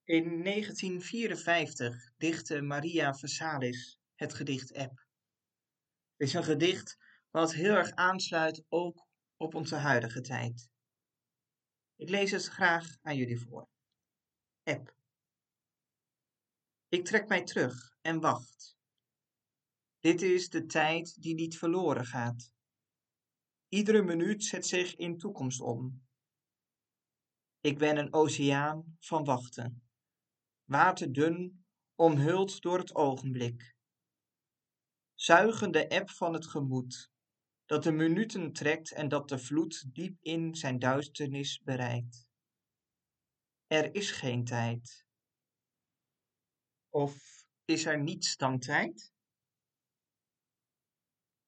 In 1954 dichtte Maria Versalis het gedicht Eb. Het is een gedicht wat heel erg aansluit ook op onze huidige tijd. Ik lees het graag aan jullie voor. Eb. Ik trek mij terug en wacht. Dit is de tijd die niet verloren gaat. Iedere minuut zet zich in toekomst om. Ik ben een oceaan van wachten. Waterdun, omhuld door het ogenblik. Zuigende eb van het gemoed, dat de minuten trekt en dat de vloed diep in zijn duisternis bereikt. Er is geen tijd. Of is er niets dan tijd?